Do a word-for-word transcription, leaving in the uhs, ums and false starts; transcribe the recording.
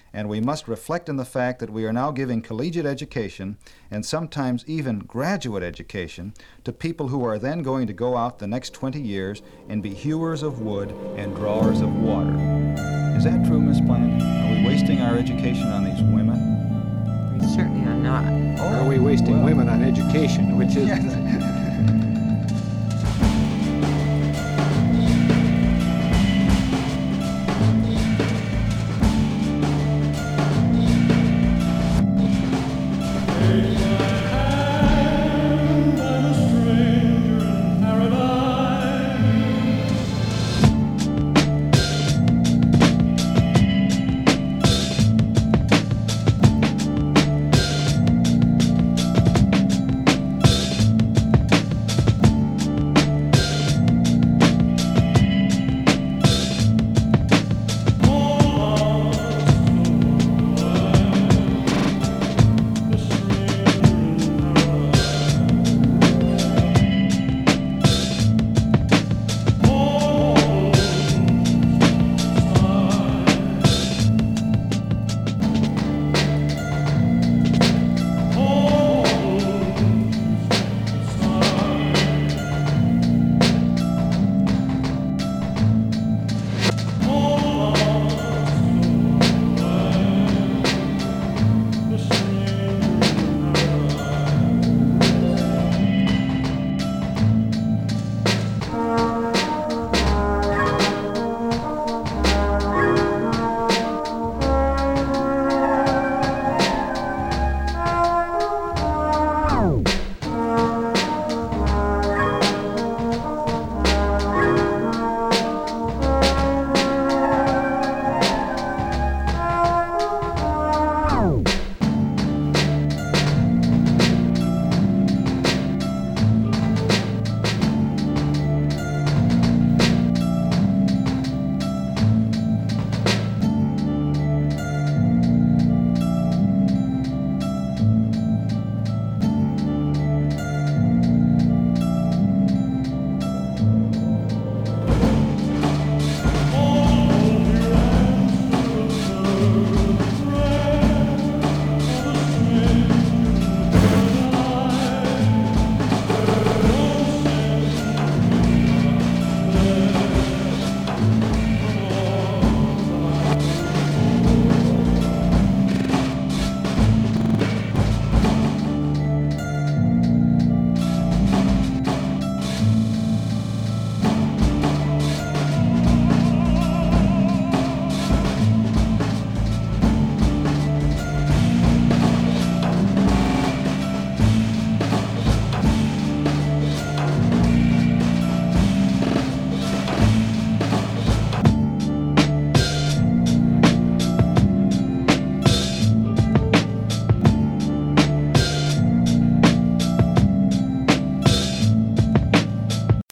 And we must reflect on the fact that we are now giving collegiate education and sometimes even graduate education to people who are then going to go out the next twenty years and be hewers of wood and drawers of water. Is that true, Miss Bland? Are we wasting our education on these women? We certainly are not. Oh, Are we wasting well. women on education, which is... Yes.